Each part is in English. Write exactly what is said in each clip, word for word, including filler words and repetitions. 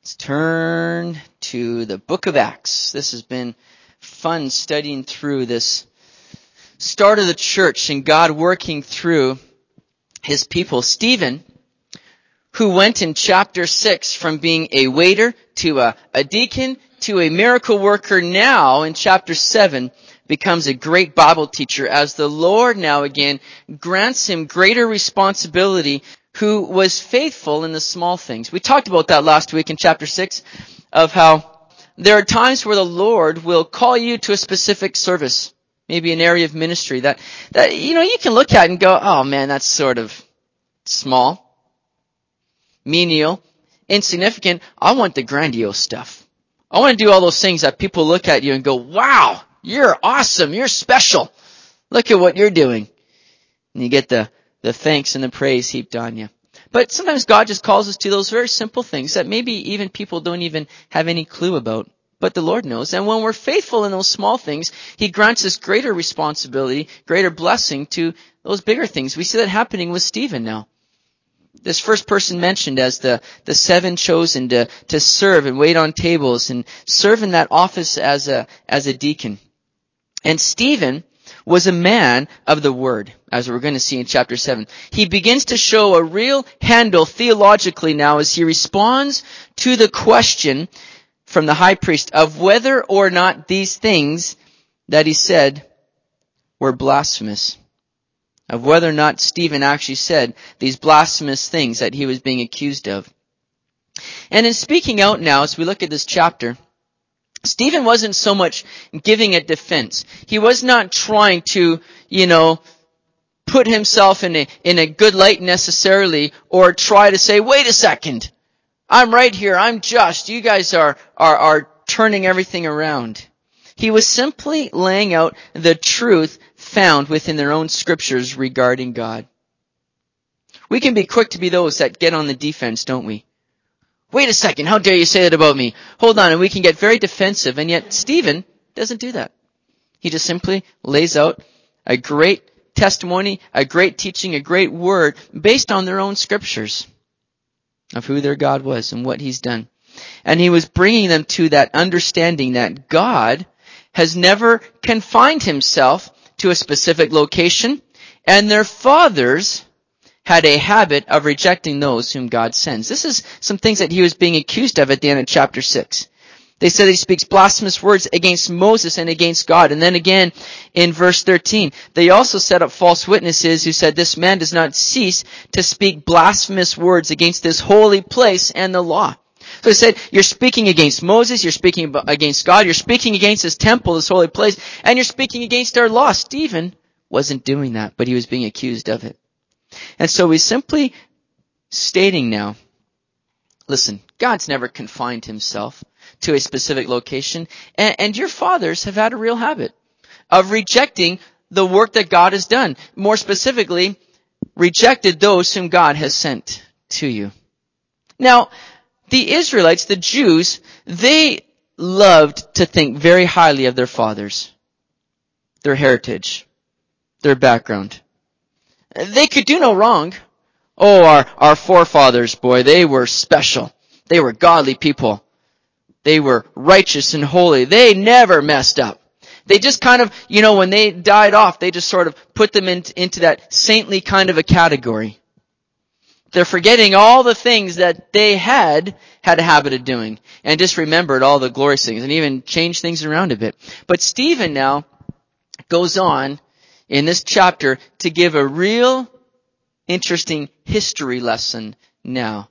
Let's turn to the book of Acts. This has been fun studying through this start of the church and God working through his people. Stephen, who went in chapter six from being a waiter to a, a deacon to a miracle worker, now in chapter seven becomes a great Bible teacher as the Lord now again grants him greater responsibility, who was faithful in the small things. We talked about that last week in chapter six of how there are times where the Lord will call you to a specific service, maybe an area of ministry that, that you know, you can look at and go, oh man, that's sort of small, menial, insignificant. I want the grandiose stuff. I want to do all those things that people look at you and go, wow, you're awesome, you're special. Look at what you're doing. And you get the the thanks and the praise heaped on you. But sometimes God just calls us to those very simple things that maybe even people don't even have any clue about. But the Lord knows. And when we're faithful in those small things, he grants us greater responsibility, greater blessing to those bigger things. We see that happening with Stephen now. This first person mentioned as the, the seven chosen to, to serve and wait on tables and serve in that office as a, as a deacon. And Stephen was a man of the word, as we're going to see in chapter seven. He begins to show a real handle theologically now as he responds to the question from the high priest of whether or not these things that he said were blasphemous. Of whether or not Stephen actually said these blasphemous things that he was being accused of. And in speaking out now, as we look at this chapter, Stephen wasn't so much giving a defense. He was not trying to, you know, put himself in a, in a good light necessarily, or try to say, wait a second, I'm right here, I'm just, you guys are, are, are turning everything around. He was simply laying out the truth found within their own scriptures regarding God. We can be quick to be those that get on the defense, don't we? Wait a second, how dare you say that about me? Hold on, and we can get very defensive, and yet Stephen doesn't do that. He just simply lays out a great testimony, a great teaching, a great word based on their own scriptures of who their God was and what he's done. And he was bringing them to that understanding that God has never confined himself to a specific location, and their fathers had a habit of rejecting those whom God sends. This is some things that he was being accused of at the end of chapter six. They said he speaks blasphemous words against Moses and against God. And then again in verse thirteen, they also set up false witnesses who said this man does not cease to speak blasphemous words against this holy place and the law. So they said, you're speaking against Moses, you're speaking against God, you're speaking against this temple, this holy place, and you're speaking against our law. Stephen wasn't doing that, but he was being accused of it. And so he's simply stating now, listen, God's never confined himself to a specific location, and, and your fathers have had a real habit of rejecting the work that God has done. More specifically, rejected those whom God has sent to you. Now, the Israelites, the Jews, they loved to think very highly of their fathers, their heritage, their background. They could do no wrong. Oh, our, our forefathers, boy, they were special. They were godly people. They were righteous and holy. They never messed up. They just kind of, you know, when they died off, they just sort of put them in, into that saintly kind of a category. They're forgetting all the things that they had had a habit of doing and just remembered all the glorious things and even changed things around a bit. But Stephen now goes on in this chapter to give a real interesting history lesson now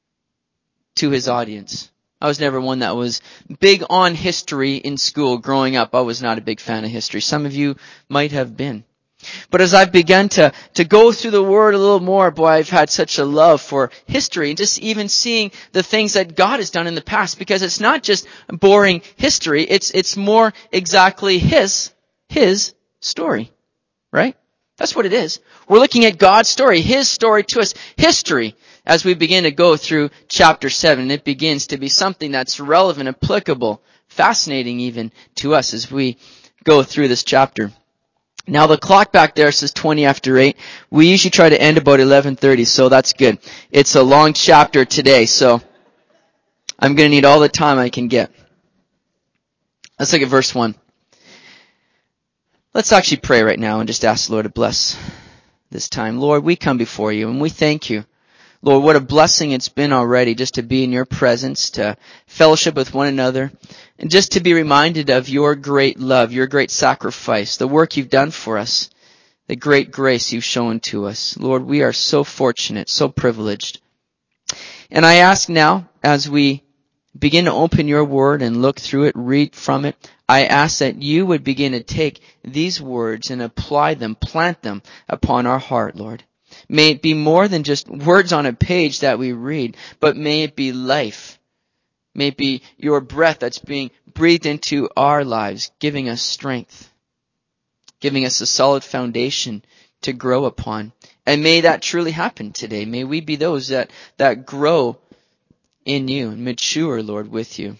to his audience. I was never one that was big on history in school growing up. I was not a big fan of history. Some of you might have been. But as I've begun to, to go through the Word a little more, boy, I've had such a love for history and just even seeing the things that God has done in the past, because it's not just boring history, it's, it's more exactly His, His story. Right? That's what it is. We're looking at God's story, His story to us, history, as we begin to go through chapter seven. It begins to be something that's relevant, applicable, fascinating even to us as we go through this chapter. Now the clock back there says twenty after eight. We usually try to end about eleven thirty, so that's good. It's a long chapter today, so I'm going to need all the time I can get. Let's look at verse one. Let's actually pray right now and just ask the Lord to bless this time. Lord, we come before you and we thank you. Lord, what a blessing it's been already just to be in your presence, to fellowship with one another, and just to be reminded of your great love, your great sacrifice, the work you've done for us, the great grace you've shown to us. Lord, we are so fortunate, so privileged. And I ask now, as we begin to open your word and look through it, read from it, I ask that you would begin to take these words and apply them, plant them upon our heart, Lord. May it be more than just words on a page that we read, but may it be life. May it be your breath that's being breathed into our lives, giving us strength, giving us a solid foundation to grow upon. And may that truly happen today. May we be those that, that grow in you and mature, Lord, with you.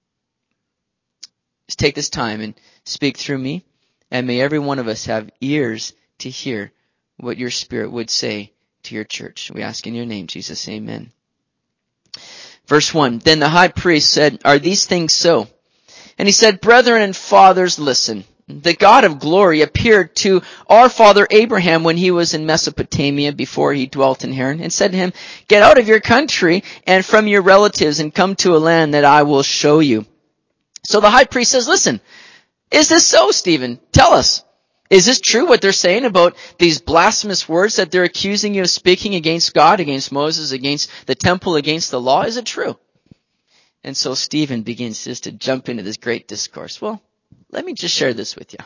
Just take this time and speak through me, and may every one of us have ears to hear what your Spirit would say to your church. We ask in your name, Jesus. Amen. Verse one, then the high priest said, are these things so? And he said, brethren and fathers, listen. The God of glory appeared to our father Abraham when he was in Mesopotamia before he dwelt in Haran, and said to him, get out of your country and from your relatives and come to a land that I will show you. So the high priest says, listen, is this so, Stephen? Tell us. Is this true what they're saying about these blasphemous words that they're accusing you of speaking against God, against Moses, against the temple, against the law? Is it true? And so Stephen begins just to jump into this great discourse. Well, let me just share this with you.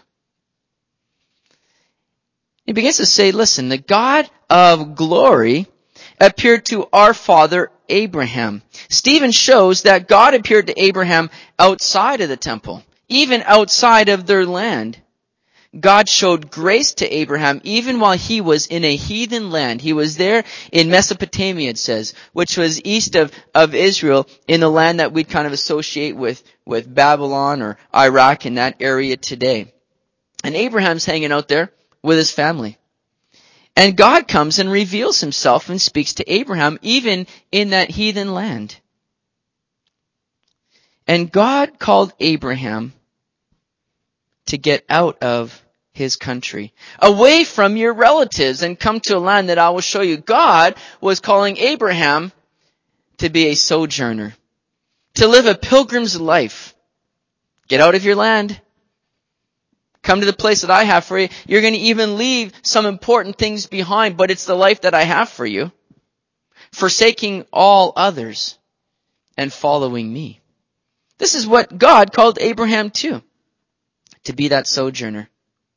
He begins to say, listen, the God of glory appeared to our father Abraham. Stephen shows that God appeared to Abraham outside of the temple, even outside of their land. God showed grace to Abraham even while he was in a heathen land. He was there in Mesopotamia, it says, which was east of, of Israel, in the land that we'd kind of associate with, with Babylon or Iraq in that area today. And Abraham's hanging out there with his family. And God comes and reveals himself and speaks to Abraham even in that heathen land. And God called Abraham to get out of his country, away from your relatives, and come to a land that I will show you. God was calling Abraham to be a sojourner, to live a pilgrim's life. Get out of your land. Come to the place that I have for you. You're going to even leave some important things behind, but it's the life that I have for you. Forsaking all others and following me. This is what God called Abraham to, to be that sojourner.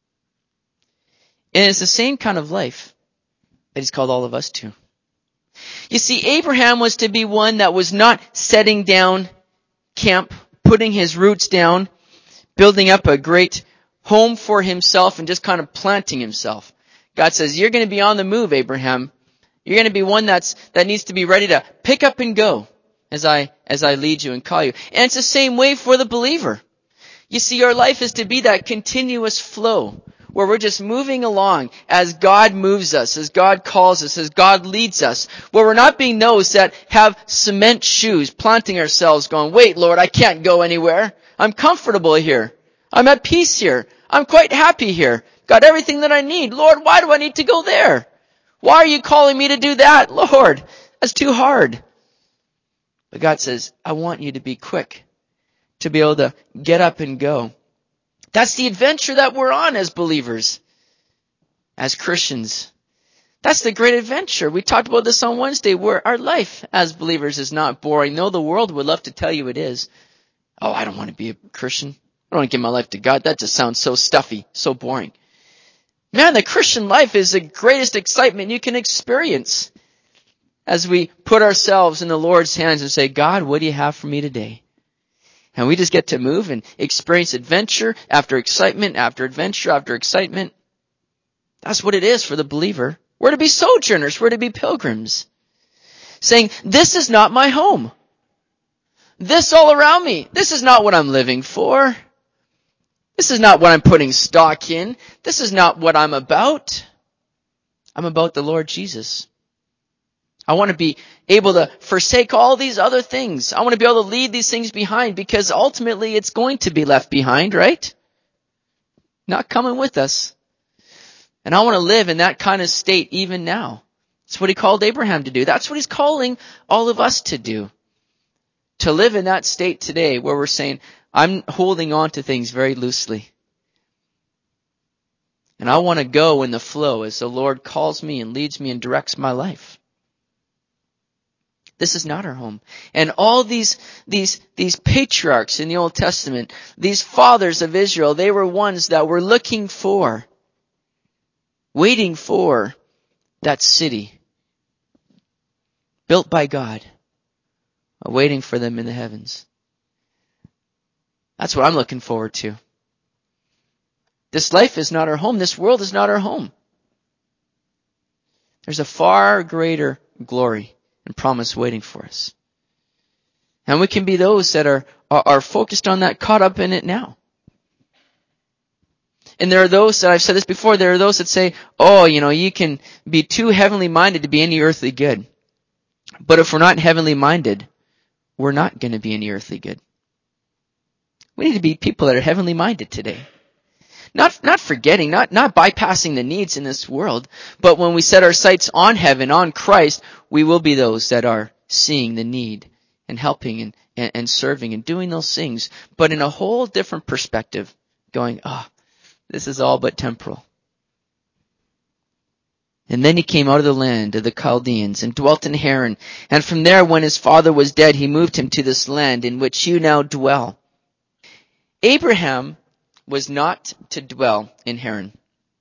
And it's the same kind of life that he's called all of us to. You see, Abraham was to be one that was not setting down camp, putting his roots down, building up a great home for himself and just kind of planting himself. God says, you're going to be on the move, Abraham. You're going to be one that's, that needs to be ready to pick up and go as I, as I lead you and call you. And it's the same way for the believer. You see, our life is to be that continuous flow where we're just moving along as God moves us, as God calls us, as God leads us, where we're not being those that have cement shoes, planting ourselves going, wait, Lord, I can't go anywhere. I'm comfortable here. I'm at peace here. I'm quite happy here. Got everything that I need. Lord, why do I need to go there? Why are you calling me to do that? Lord, that's too hard. But God says, I want you to be quick, to be able to get up and go. That's the adventure that we're on as believers, as Christians. That's the great adventure. We talked about this on Wednesday, where our life as believers is not boring, though the world would love to tell you it is. Oh, I don't want to be a Christian. I don't want to give my life to God. That just sounds so stuffy, so boring. Man, the Christian life is the greatest excitement you can experience as we put ourselves in the Lord's hands and say, God, what do you have for me today? And we just get to move and experience adventure after excitement after adventure after excitement. That's what it is for the believer. We're to be sojourners. We're to be pilgrims. Saying, this is not my home. This all around me. This is not what I'm living for. This is not what I'm putting stock in. This is not what I'm about. I'm about the Lord Jesus. I want to be able to forsake all these other things. I want to be able to leave these things behind because ultimately it's going to be left behind, right? Not coming with us. And I want to live in that kind of state even now. That's what he called Abraham to do. That's what he's calling all of us to do. To live in that state today where we're saying, I'm holding on to things very loosely. And I want to go in the flow as the Lord calls me and leads me and directs my life. This is not our home. And all these, these, these patriarchs in the Old Testament, these fathers of Israel, they were ones that were looking for, waiting for that city built by God, waiting for them in the heavens. That's what I'm looking forward to. This life is not our home. This world is not our home. There's a far greater glory and promise waiting for us. And we can be those that are, are, are focused on that, caught up in it now. And there are those that, I've said this before, there are those that say, oh, you know, you can be too heavenly minded to be any earthly good. But if we're not heavenly minded, we're not going to be any earthly good. We need to be people that are heavenly minded today. Not, not forgetting, not, not bypassing the needs in this world, but when we set our sights on heaven, on Christ, we will be those that are seeing the need and helping and, and, and serving and doing those things, but in a whole different perspective, going, oh, this is all but temporal. And then he came out of the land of the Chaldeans and dwelt in Haran. And from there, when his father was dead, he moved him to this land in which you now dwell. Abraham was not to dwell in Haran.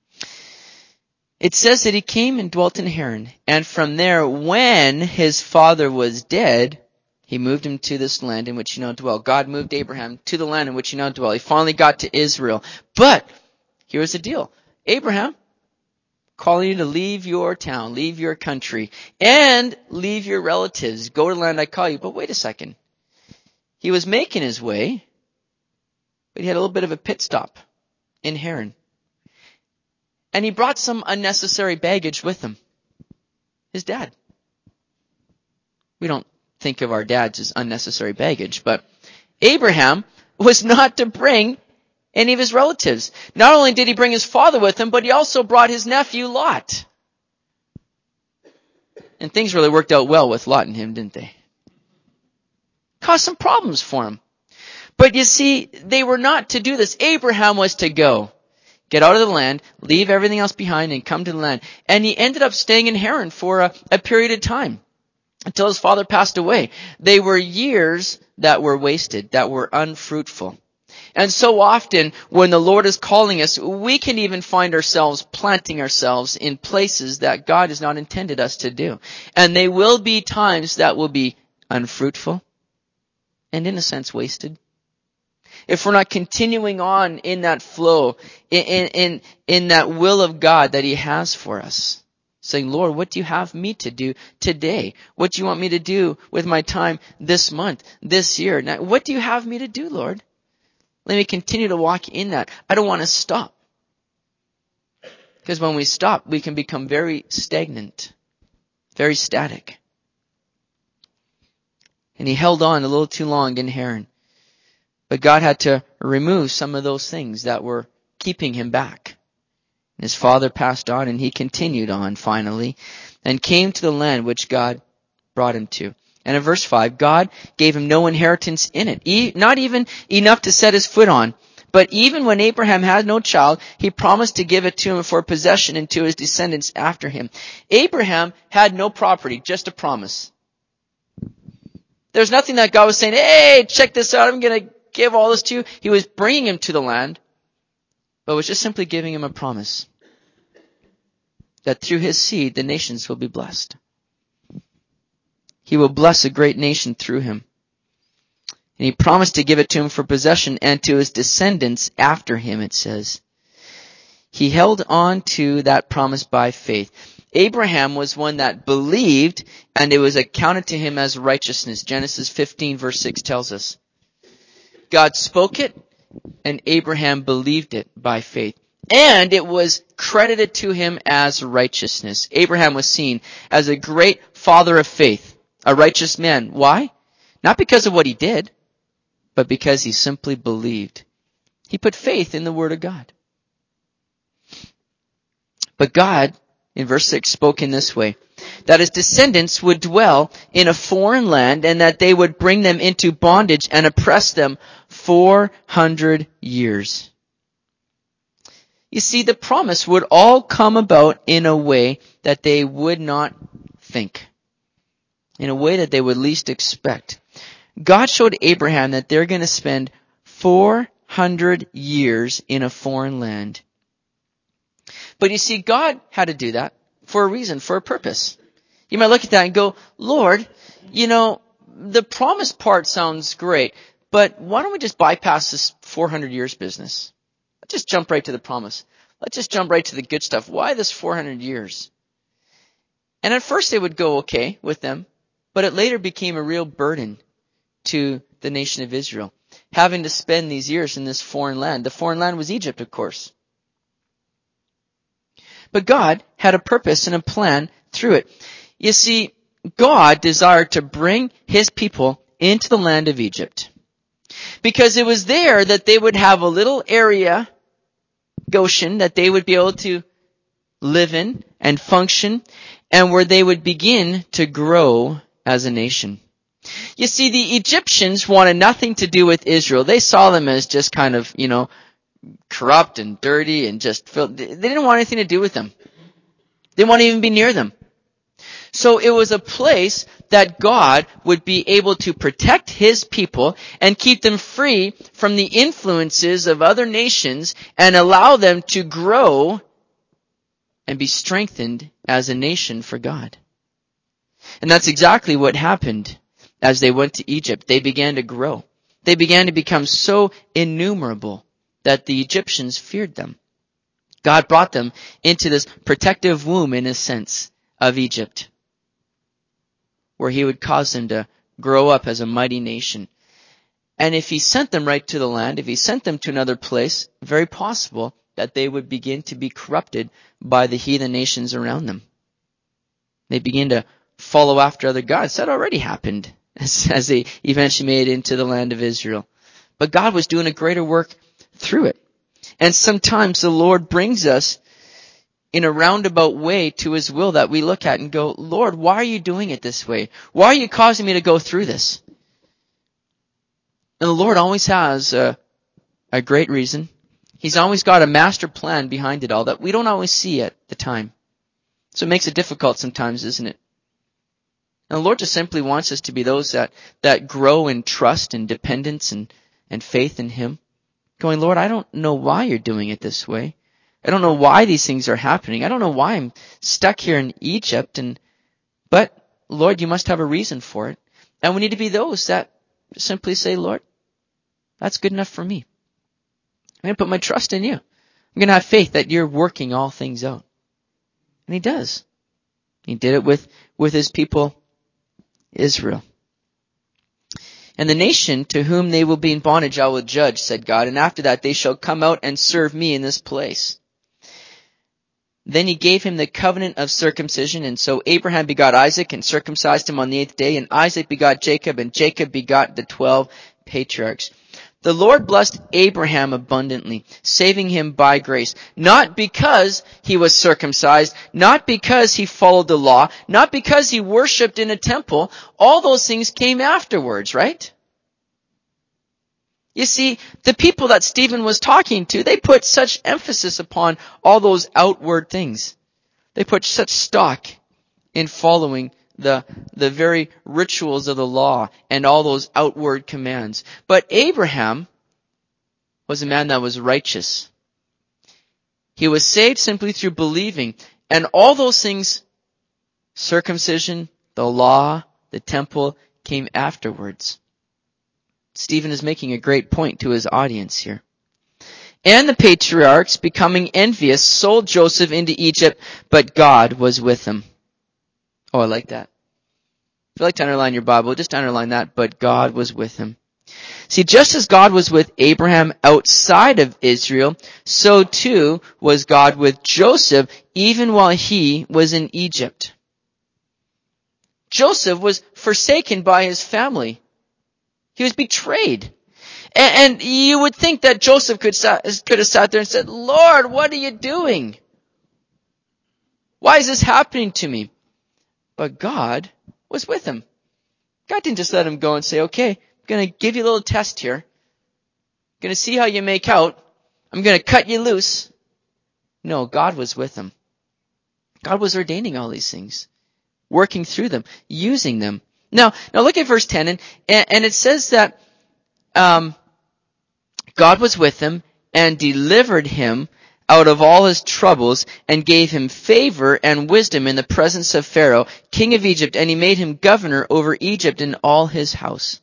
It says that he came and dwelt in Haran. And from there, when his father was dead, he moved him to this land in which you now dwell. God moved Abraham to the land in which you now dwell. He finally got to Israel. But here's the deal. Abraham, calling you to leave your town, leave your country, and leave your relatives. Go to the land I call you. But wait a second. He was making his way, but he had a little bit of a pit stop in Haran. And he brought some unnecessary baggage with him. His dad. We don't think of our dads as unnecessary baggage, but Abraham was not to bring any of his relatives. Not only did he bring his father with him, but he also brought his nephew Lot. And things really worked out well with Lot and him, didn't they? Caused some problems for him. But you see, they were not to do this. Abraham was to go. Get out of the land, leave everything else behind, and come to the land. And he ended up staying in Haran for a, a period of time until his father passed away. They were years that were wasted, that were unfruitful. And so often, when the Lord is calling us, we can even find ourselves planting ourselves in places that God has not intended us to do. And they will be times that will be unfruitful and, in a sense, wasted. If we're not continuing on in that flow, in, in, in that will of God that He has for us, saying, Lord, what do you have me to do today? What do you want me to do with my time this month, this year? Now, what do you have me to do, Lord? Let me continue to walk in that. I don't want to stop. Because when we stop, we can become very stagnant, very static. And he held on a little too long in Haran. But God had to remove some of those things that were keeping him back. And his father passed on, and he continued on finally, and came to the land which God brought him to. And in verse five, God gave him no inheritance in it, e- not even enough to set his foot on. But even when Abraham had no child, he promised to give it to him for possession and to his descendants after him. Abraham had no property, just a promise. There's nothing that God was saying, hey, check this out, I'm going to give all this to you. He was bringing him to the land, but was just simply giving him a promise that through his seed, the nations will be blessed. He will bless a great nation through him. And he promised to give it to him for possession and to his descendants after him, it says. He held on to that promise by faith. Abraham was one that believed, and it was accounted to him as righteousness. Genesis fifteen verse six tells us. God spoke it, and Abraham believed it by faith. And it was credited to him as righteousness. Abraham was seen as a great father of faith, a righteous man. Why? Not because of what he did, but because he simply believed. He put faith in the Word of God. But God, in verse six, spoke in this way, that his descendants would dwell in a foreign land and that they would bring them into bondage and oppress them four hundred years. You see, the promise would all come about in a way that they would not think, in a way that they would least expect. God showed Abraham that they're going to spend four hundred years in a foreign land. But you see, God had to do that for a reason, for a purpose. You might look at that and go, Lord, you know, the promise part sounds great, but why don't we just bypass this four hundred years business? Let's just jump right to the promise. Let's just jump right to the good stuff. Why this four hundred years? And at first they would go okay with them, but it later became a real burden to the nation of Israel, having to spend these years in this foreign land. The foreign land was Egypt, of course. But God had a purpose and a plan through it. You see, God desired to bring his people into the land of Egypt, because it was there that they would have a little area, Goshen, that they would be able to live in and function, and where they would begin to grow as a nation. You see, the Egyptians wanted nothing to do with Israel. They saw them as just kind of, you know, corrupt and dirty and just filled. They didn't want anything to do with them. They didn't want to even be near them. So it was a place that God would be able to protect his people and keep them free from the influences of other nations and allow them to grow and be strengthened as a nation for God. And that's exactly what happened as they went to Egypt. They began to grow. They began to become so innumerable that the Egyptians feared them. God brought them into this protective womb, in a sense, of Egypt, where he would cause them to grow up as a mighty nation. And if he sent them right to the land, if he sent them to another place, very possible that they would begin to be corrupted by the heathen nations around them. They begin to follow after other gods. That already happened as, as they eventually made it into the land of Israel. But God was doing a greater work through it. And sometimes the Lord brings us in a roundabout way to his will that we look at and go, Lord, why are you doing it this way? Why are you causing me to go through this? And the Lord always has a, a great reason. He's always got a master plan behind it all that we don't always see at the time. So it makes it difficult sometimes, isn't it? And the Lord just simply wants us to be those that, that grow in trust and dependence and, and faith in him. Going, Lord, I don't know why you're doing it this way. I don't know why these things are happening. I don't know why I'm stuck here in Egypt. And but, Lord, you must have a reason for it. And we need to be those that simply say, Lord, that's good enough for me. I'm going to put my trust in you. I'm going to have faith that you're working all things out. And he does. He did it with, with his people, Israel. And the nation to whom they will be in bondage I will judge, said God, and after that they shall come out and serve me in this place. Then he gave him the covenant of circumcision, and so Abraham begot Isaac and circumcised him on the eighth day, and Isaac begot Jacob, and Jacob begot the twelve patriarchs. The Lord blessed Abraham abundantly, saving him by grace, not because he was circumcised, not because he followed the law, not because he worshipped in a temple. All those things came afterwards, right? You see, the people that Stephen was talking to, they put such emphasis upon all those outward things. They put such stock in following the, the very rituals of the law and all those outward commands. But Abraham was a man that was righteous. He was saved simply through believing. And all those things, circumcision, the law, the temple, came afterwards. Stephen is making a great point to his audience here. And the patriarchs, becoming envious, sold Joseph into Egypt, but God was with him. Oh, I like that. If you'd like to underline your Bible, just underline that, but God was with him. See, just as God was with Abraham outside of Israel, so too was God with Joseph even while he was in Egypt. Joseph was forsaken by his family. He was betrayed. And, and you would think that Joseph could, could have sat there and said, Lord, what are you doing? Why is this happening to me? But God was with him. God didn't just let him go and say, okay, I'm going to give you a little test here. I'm going to see how you make out. I'm going to cut you loose. No, God was with him. God was ordaining all these things, working through them, using them. Now, now look at verse ten, and, and it says that um, God was with him and delivered him out of all his troubles and gave him favor and wisdom in the presence of Pharaoh, king of Egypt, and he made him governor over Egypt and all his house.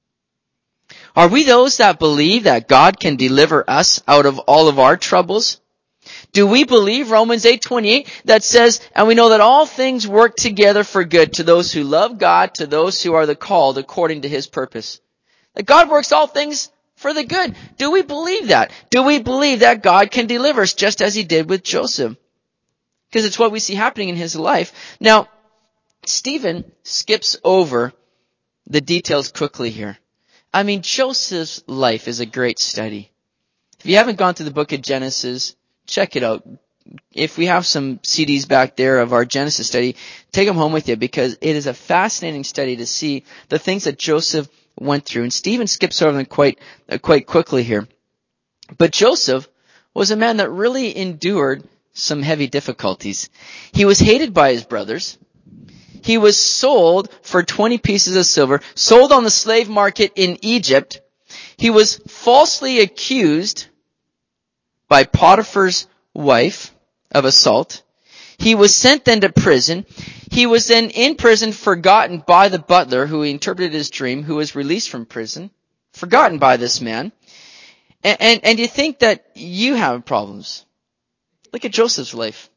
Are we those that believe that God can deliver us out of all of our troubles? Do we believe Romans eight twenty-eight that says, and we know that all things work together for good to those who love God, to those who are the called according to his purpose? That God works all things for the good. Do we believe that? Do we believe that God can deliver us just as he did with Joseph? Because it's what we see happening in his life. Now, Stephen skips over the details quickly here. I mean, Joseph's life is a great study. If you haven't gone through the book of Genesis, check it out. If we have some C Ds back there of our Genesis study, take them home with you because it is a fascinating study to see the things that Joseph went through. And Stephen skips over them quite, uh, quite quickly here. But Joseph was a man that really endured some heavy difficulties. He was hated by his brothers. He was sold for twenty pieces of silver, sold on the slave market in Egypt. He was falsely accused by Potiphar's wife of assault. He was sent then to prison. He was then in prison forgotten by the butler who interpreted his dream, who was released from prison, forgotten by this man. And, and, and you think that you have problems. Look at Joseph's life.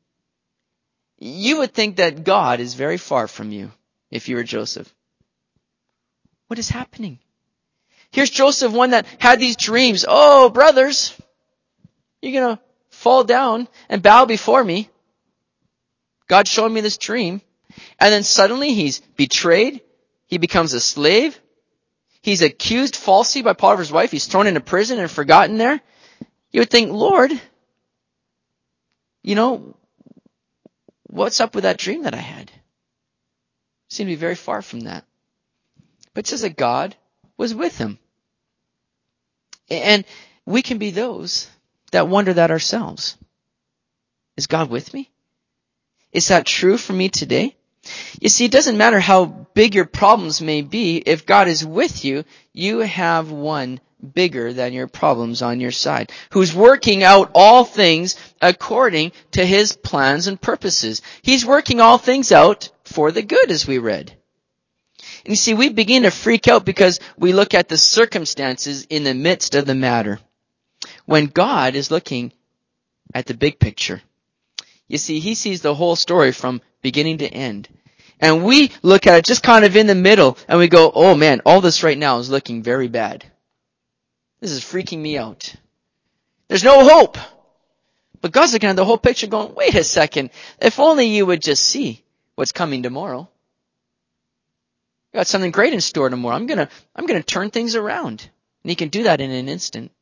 You would think that God is very far from you if you were Joseph. What is happening? Here's Joseph, one that had these dreams. Oh, brothers, you're going to fall down and bow before me. God showed me this dream. And then suddenly he's betrayed. He becomes a slave. He's accused falsely by Potiphar's wife. He's thrown into prison and forgotten there. You would think, Lord, you know, what's up with that dream that I had? Seemed to be very far from that. But it says that God was with him. And we can be those that wonder that ourselves. Is God with me? Is that true for me today? You see, it doesn't matter how big your problems may be. If God is with you, you have one bigger than your problems on your side, who's working out all things according to his plans and purposes. He's working all things out for the good, as we read. And you see, we begin to freak out because we look at the circumstances in the midst of the matter, when God is looking at the big picture. You see, he sees the whole story from beginning to end. And we look at it just kind of in the middle, and we go, oh man, all this right now is looking very bad. This is freaking me out. There's no hope. But God's looking at the whole picture going, wait a second, if only you would just see what's coming tomorrow. Got something great in store tomorrow. I'm gonna, I'm gonna turn things around. And he can do that in an instant.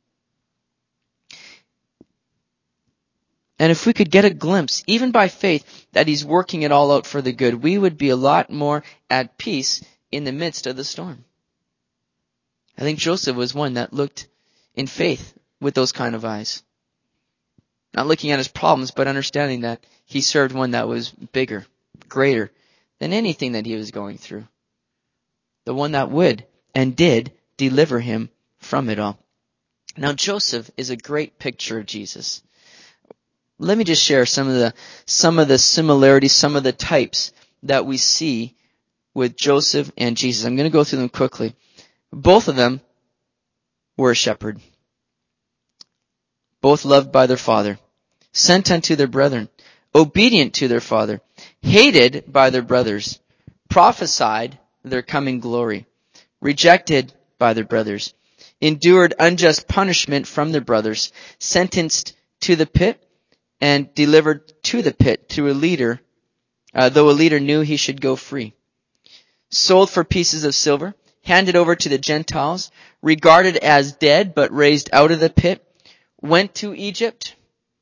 And if we could get a glimpse, even by faith, that he's working it all out for the good, we would be a lot more at peace in the midst of the storm. I think Joseph was one that looked in faith with those kind of eyes. Not looking at his problems, but understanding that he served one that was bigger, greater than anything that he was going through. The one that would and did deliver him from it all. Now, Joseph is a great picture of Jesus. Let me just share some of the, some of the similarities, some of the types that we see with Joseph and Jesus. I'm going to go through them quickly. Both of them were a shepherd. Both loved by their father, sent unto their brethren, obedient to their father, hated by their brothers, prophesied their coming glory, rejected by their brothers, endured unjust punishment from their brothers, sentenced to the pit, and delivered to the pit to a leader, uh, though a leader knew he should go free. Sold for pieces of silver, handed over to the Gentiles, regarded as dead but raised out of the pit, went to Egypt,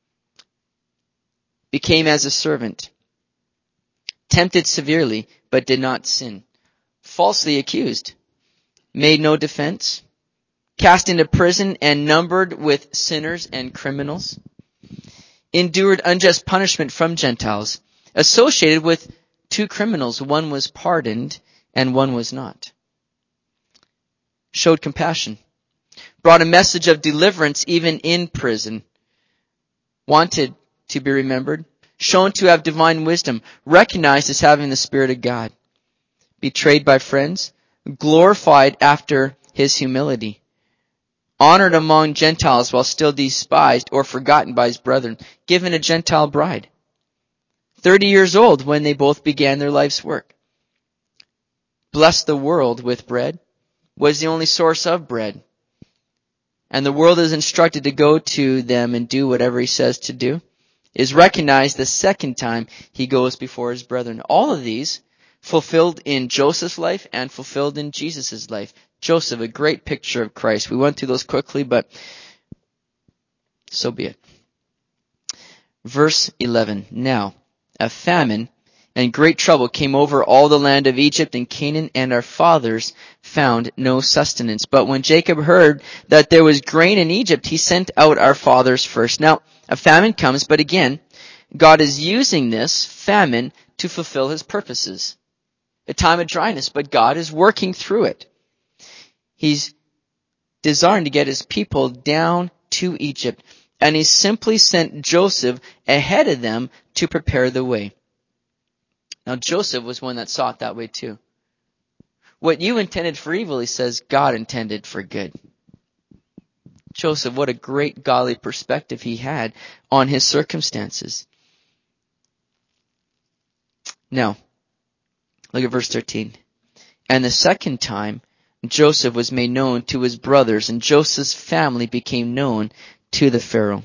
became as a servant, tempted severely but did not sin, falsely accused, made no defense, cast into prison and numbered with sinners and criminals, endured unjust punishment from Gentiles, associated with two criminals. One was pardoned and one was not. Showed compassion. Brought a message of deliverance even in prison. Wanted to be remembered. Shown to have divine wisdom. Recognized as having the Spirit of God. Betrayed by friends. Glorified after his humility. Honored among Gentiles while still despised or forgotten by his brethren, given a Gentile bride. Thirty years old when they both began their life's work. Blessed the world with bread, was the only source of bread. And the world is instructed to go to them and do whatever he says to do. Is recognized the second time he goes before his brethren. All of these fulfilled in Joseph's life and fulfilled in Jesus' life. Joseph, a great picture of Christ. We went through those quickly, but so be it. Verse eleven. Now, a famine and great trouble came over all the land of Egypt and Canaan, and our fathers found no sustenance. But when Jacob heard that there was grain in Egypt, he sent out our fathers first. Now, a famine comes, but again, God is using this famine to fulfill his purposes. A time of dryness, but God is working through it. He's desiring to get his people down to Egypt, and he simply sent Joseph ahead of them to prepare the way. Now, Joseph was one that saw it that way too. What you intended for evil, he says, God intended for good. Joseph, what a great godly perspective he had on his circumstances. Now, look at verse thirteen. And the second time, Joseph was made known to his brothers, and Joseph's family became known to the Pharaoh.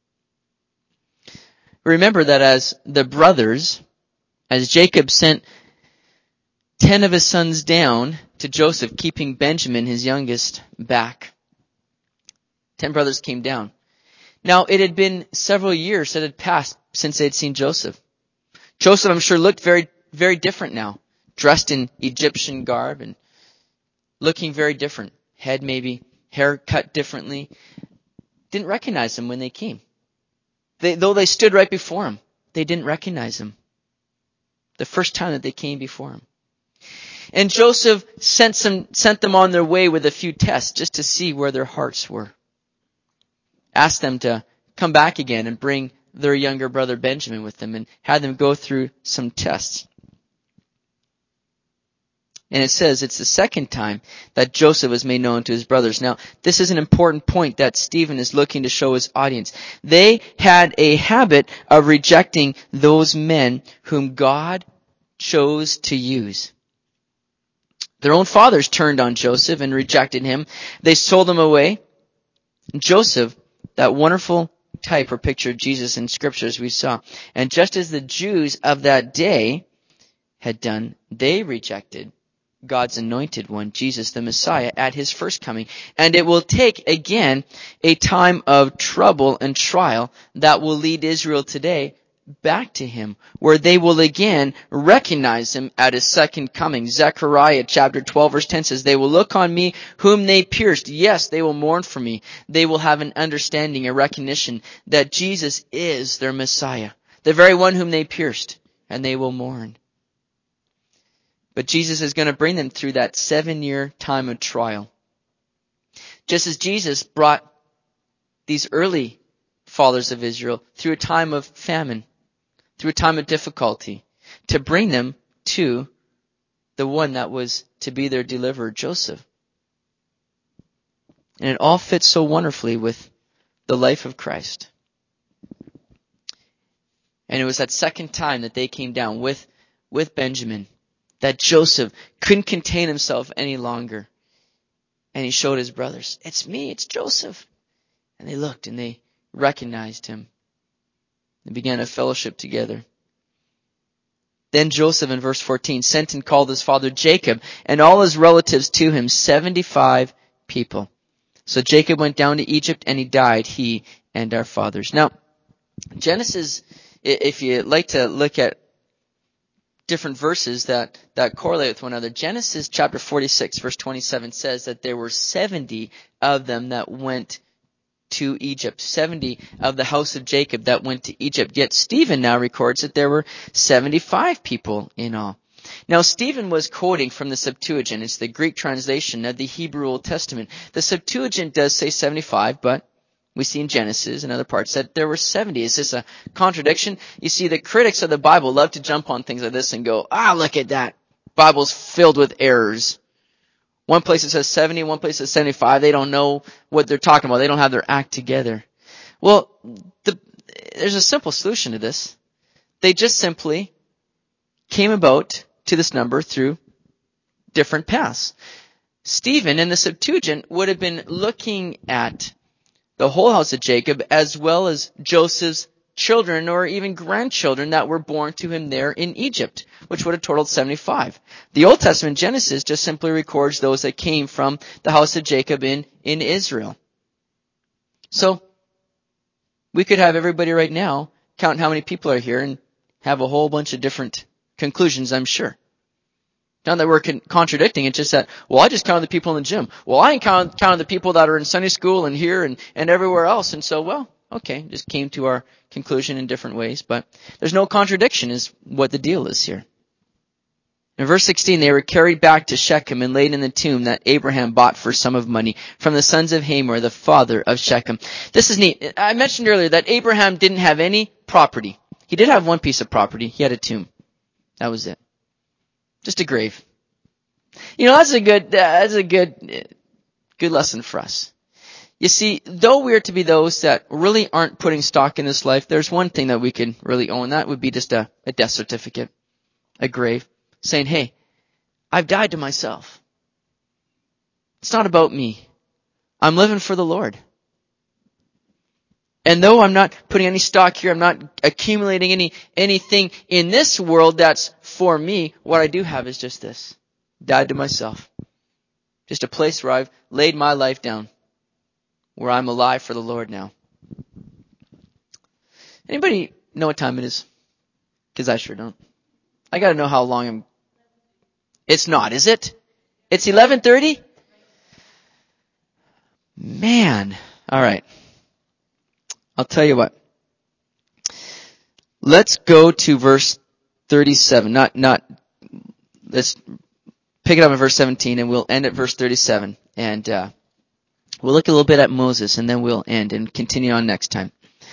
Remember that as the brothers, as Jacob sent ten of his sons down to Joseph, keeping Benjamin, his youngest, back. Ten brothers came down. Now, it had been several years that had passed since they had seen Joseph. Joseph, I'm sure, looked very, very different now, dressed in Egyptian garb and looking very different. Head maybe, hair cut differently. Didn't recognize him when they came. They, though they stood right before him, they didn't recognize him. The first time that they came before him. And Joseph sent some, sent them on their way with a few tests just to see where their hearts were. Asked them to come back again and bring their younger brother Benjamin with them and had them go through some tests. And it says it's the second time that Joseph was made known to his brothers. Now, this is an important point that Stephen is looking to show his audience. They had a habit of rejecting those men whom God chose to use. Their own fathers turned on Joseph and rejected him. They sold him away. Joseph, that wonderful type or picture of Jesus in scriptures we saw. And just as the Jews of that day had done, they rejected God's anointed one, Jesus the Messiah, at his first coming. And it will take, again, a time of trouble and trial that will lead Israel today back to him, where they will again recognize him at his second coming. Zechariah chapter twelve verse ten says, they will look on me whom they pierced. Yes, they will mourn for me. They will have an understanding, a recognition that Jesus is their Messiah, the very one whom they pierced, and they will mourn. But Jesus is going to bring them through that seven-year time of trial. Just as Jesus brought these early fathers of Israel through a time of famine, through a time of difficulty, to bring them to the one that was to be their deliverer, Joseph. And it all fits so wonderfully with the life of Christ. And it was that second time that they came down with, with Benjamin, that Joseph couldn't contain himself any longer. And he showed his brothers, it's me, it's Joseph. And they looked and they recognized him. They began a fellowship together. Then Joseph, in verse fourteen, sent and called his father Jacob and all his relatives to him, seventy-five people. So Jacob went down to Egypt and he died, he and our fathers. Now, Genesis, if you like to look at different verses that, that correlate with one another, Genesis chapter forty-six, verse twenty-seven says that there were seventy of them that went to Egypt. seventy of the house of Jacob that went to Egypt. Yet Stephen now records that there were seventy-five people in all. Now, Stephen was quoting from the Septuagint. It's the Greek translation of the Hebrew Old Testament. The Septuagint does say seventy-five, but we see in Genesis and other parts that there were seventy. Is this a contradiction? You see, the critics of the Bible love to jump on things like this and go, ah, look at that. Bible's filled with errors. One place it says seventy, one place it says seventy-five. They don't know what they're talking about. They don't have their act together. Well, the, there's a simple solution to this. They just simply came about to this number through different paths. Stephen in the Septuagint would have been looking at the whole house of Jacob as well as Joseph's children or even grandchildren that were born to him there in Egypt, which would have totaled seventy-five. The Old Testament Genesis just simply records those that came from the house of Jacob in, in Israel. So, we could have everybody right now count how many people are here and have a whole bunch of different conclusions, I'm sure. Not that we're con- contradicting, it's just that, well, I just counted the people in the gym. Well, I count, counted the people that are in Sunday school and here and, and everywhere else. And so, well, okay, just came to our conclusion in different ways. But there's no contradiction is what the deal is here. In verse sixteen, they were carried back to Shechem and laid in the tomb that Abraham bought for some of money from the sons of Hamor, the father of Shechem. This is neat. I mentioned earlier that Abraham didn't have any property. He did have one piece of property. He had a tomb. That was it. Just a grave. You know, that's a good, that's a good, good lesson for us. You see, though we are to be those that really aren't putting stock in this life, there's one thing that we can really own. That would be just a, a death certificate, a grave, saying, hey, I've died to myself. It's not about me. I'm living for the Lord. And though I'm not putting any stock here, I'm not accumulating any anything in this world that's for me, what I do have is just this. Died to myself. Just a place where I've laid my life down. Where I'm alive for the Lord now. Anybody know what time it is? Because I sure don't. I gotta know how long I'm... It's not, is it? It's eleven thirty? Man. Alright. I'll tell you what. Let's go to verse thirty-seven. Not, not, let's pick it up in verse seventeen and we'll end at verse thirty-seven. And, uh, we'll look a little bit at Moses and then we'll end and continue on next time.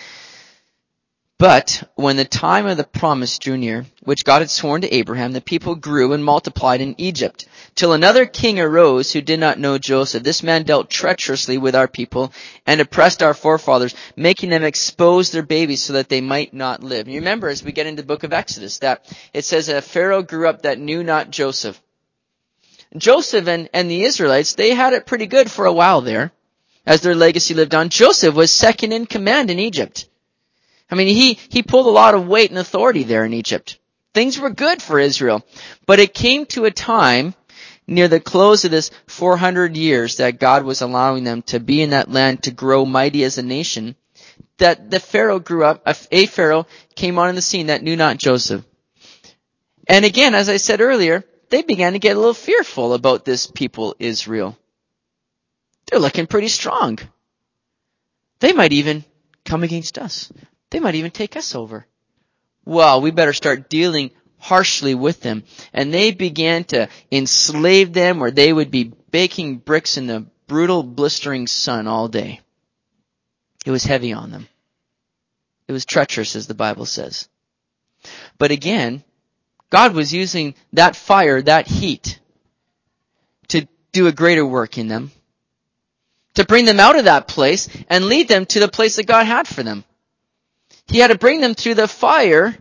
But when the time of the promise drew near, which God had sworn to Abraham, the people grew and multiplied in Egypt, till another king arose who did not know Joseph. This man dealt treacherously with our people and oppressed our forefathers, making them expose their babies so that they might not live. You remember as we get into the book of Exodus that it says a Pharaoh grew up that knew not Joseph. Joseph and, and the Israelites, they had it pretty good for a while there as their legacy lived on. Joseph was second in command in Egypt. I mean, he, he pulled a lot of weight and authority there in Egypt. Things were good for Israel. But it came to a time near the close of this four hundred years that God was allowing them to be in that land to grow mighty as a nation, that the Pharaoh grew up, a Pharaoh came on in the scene that knew not Joseph. And again, as I said earlier, they began to get a little fearful about this people, Israel. They're looking pretty strong. They might even come against us. They might even take us over. Well, we better start dealing harshly with them. And they began to enslave them, where they would be baking bricks in the brutal, blistering sun all day. It was heavy on them. It was treacherous, as the Bible says. But again, God was using that fire, that heat, to do a greater work in them, to bring them out of that place and lead them to the place that God had for them. He had to bring them through the fire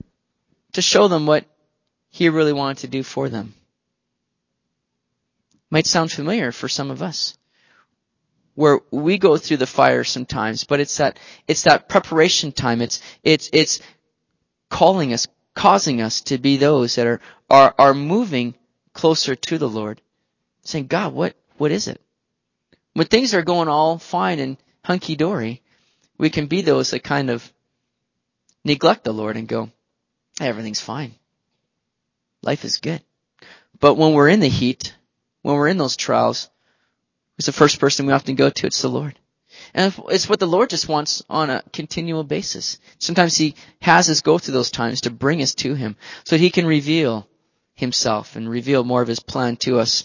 to show them what He really wanted to do for them. Might sound familiar for some of us, where we go through the fire sometimes, but it's that, it's that preparation time. It's, it's, it's calling us, causing us to be those that are, are, are moving closer to the Lord. Saying, God, what, what is it? When things are going all fine and hunky-dory, we can be those that kind of neglect the Lord and go, hey, everything's fine. Life is good. But when we're in the heat, when we're in those trials, who's the first person we often go to? It's the Lord. And it's what the Lord just wants on a continual basis. Sometimes He has us go through those times to bring us to Him so that He can reveal Himself and reveal more of His plan to us.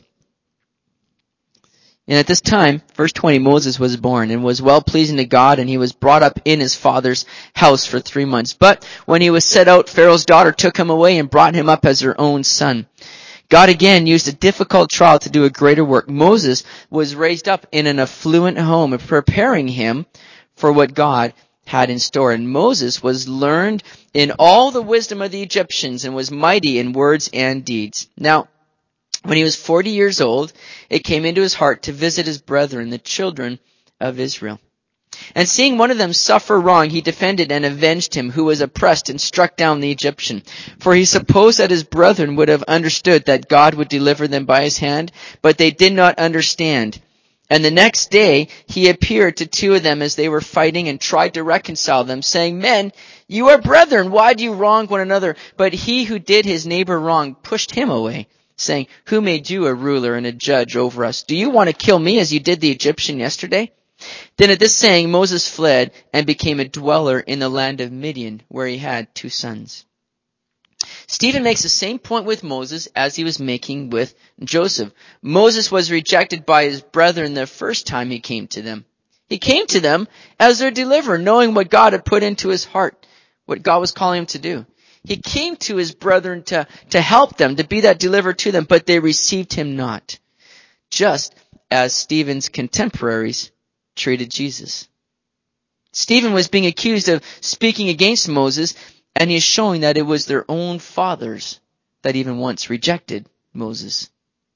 And at this time, verse twenty, Moses was born and was well pleasing to God, and he was brought up in his father's house for three months. But when he was set out, Pharaoh's daughter took him away and brought him up as her own son. God again used a difficult trial to do a greater work. Moses was raised up in an affluent home, preparing him for what God had in store. And Moses was learned in all the wisdom of the Egyptians and was mighty in words and deeds. Now, when he was forty years old, it came into his heart to visit his brethren, the children of Israel. And seeing one of them suffer wrong, he defended and avenged him who was oppressed and struck down the Egyptian. For he supposed that his brethren would have understood that God would deliver them by his hand, but they did not understand. And the next day he appeared to two of them as they were fighting and tried to reconcile them, saying, Men, you are brethren, why do you wrong one another? But he who did his neighbor wrong pushed him away, saying, Who made you a ruler and a judge over us? Do you want to kill me as you did the Egyptian yesterday? Then at this saying, Moses fled and became a dweller in the land of Midian, where he had two sons. Stephen makes the same point with Moses as he was making with Joseph. Moses was rejected by his brethren the first time he came to them. He came to them as their deliverer, knowing what God had put into his heart, what God was calling him to do. He came to his brethren to, to help them, to be that deliverer to them, but they received him not, just as Stephen's contemporaries treated Jesus. Stephen was being accused of speaking against Moses, and he is showing that it was their own fathers that even once rejected Moses.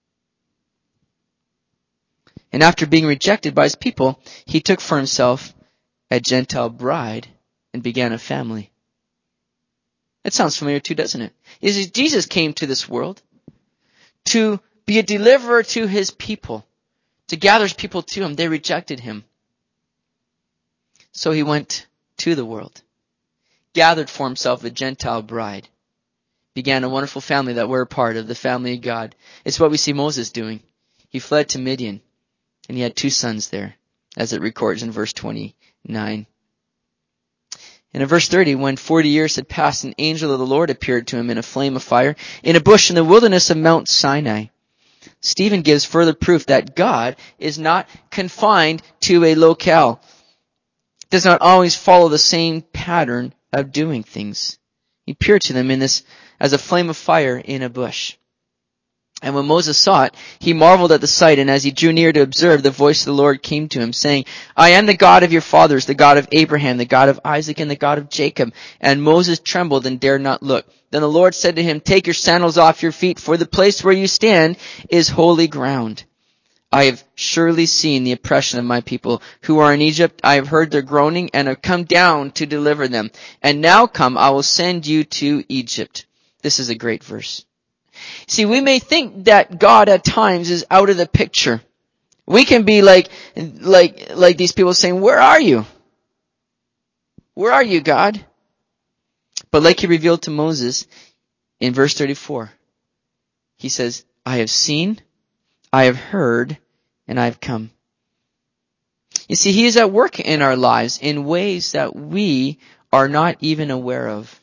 And after being rejected by his people, he took for himself a Gentile bride and began a family. That sounds familiar too, doesn't it? Is Jesus came to this world to be a deliverer to his people, to gather his people to him. They rejected him. So he went to the world, gathered for himself a Gentile bride, began a wonderful family that we're a part of, the family of God. It's what we see Moses doing. He fled to Midian, and he had two sons there, as it records in verse twenty-nine. And in verse thirty, when forty years had passed, an angel of the Lord appeared to him in a flame of fire in a bush in the wilderness of Mount Sinai. Stephen gives further proof that God is not confined to a locale, does not always follow the same pattern of doing things. He appeared to them in this as a flame of fire in a bush. And when Moses saw it, he marveled at the sight, and as he drew near to observe, the voice of the Lord came to him, saying, I am the God of your fathers, the God of Abraham, the God of Isaac, and the God of Jacob. And Moses trembled and dared not look. Then the Lord said to him, Take your sandals off your feet, for the place where you stand is holy ground. I have surely seen the oppression of my people who are in Egypt. I have heard their groaning and have come down to deliver them. And now come, I will send you to Egypt. This is a great verse. See, we may think that God at times is out of the picture. We can be like, like, like these people saying, where are you? Where are you, God? But like he revealed to Moses in verse thirty-four, he says, I have seen, I have heard, and I have come. You see, he is at work in our lives in ways that we are not even aware of.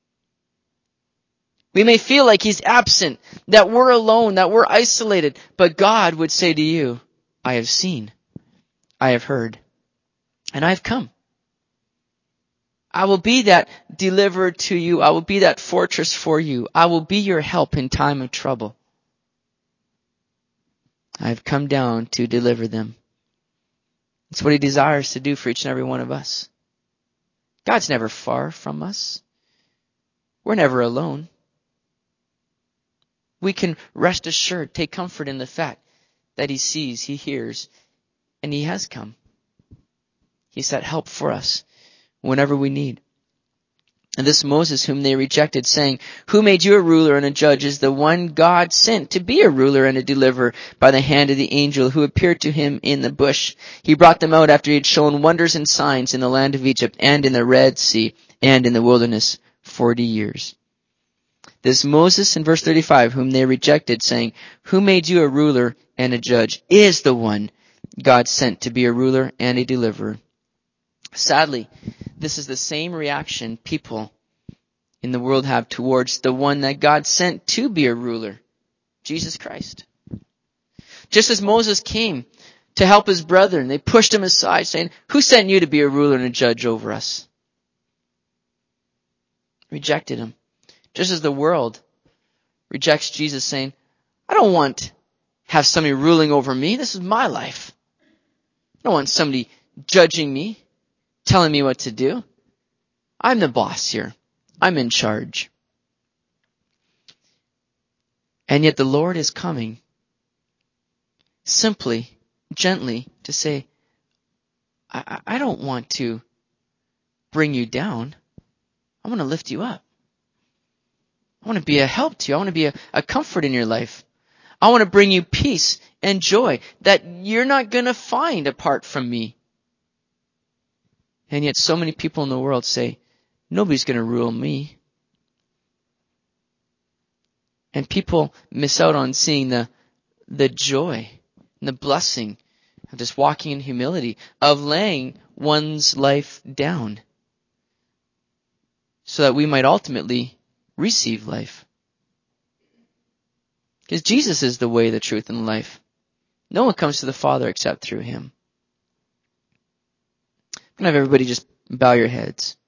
We may feel like he's absent, that we're alone, that we're isolated, but God would say to you, I have seen, I have heard, and I have come. I will be that deliverer to you. I will be that fortress for you. I will be your help in time of trouble. I have come down to deliver them. It's what he desires to do for each and every one of us. God's never far from us. We're never alone. We can rest assured, take comfort in the fact that he sees, he hears, and he has come. He's that help for us whenever we need. And this Moses whom they rejected, saying, who made you a ruler and a judge, is the one God sent to be a ruler and a deliverer by the hand of the angel who appeared to him in the bush. He brought them out after he had shown wonders and signs in the land of Egypt and in the Red Sea and in the wilderness forty years. This Moses in verse thirty-five, whom they rejected, saying, who made you a ruler and a judge, is the one God sent to be a ruler and a deliverer. Sadly, this is the same reaction people in the world have towards the one that God sent to be a ruler, Jesus Christ. Just as Moses came to help his brethren, they pushed him aside, saying, who sent you to be a ruler and a judge over us? Rejected him. Just as the world rejects Jesus, saying, I don't want to have somebody ruling over me. This is my life. I don't want somebody judging me, telling me what to do. I'm the boss here. I'm in charge. And yet the Lord is coming simply, gently to say, I, I don't want to bring you down. I want to lift you up. I want to be a help to you. I want to be a, a comfort in your life. I want to bring you peace and joy that you're not going to find apart from me. And yet so many people in the world say, nobody's going to rule me. And people miss out on seeing the, the joy and the blessing of just walking in humility, of laying one's life down so that we might ultimately receive life. Because Jesus is the way, the truth, and the life. No one comes to the Father except through him. I'm going to have everybody just bow your heads.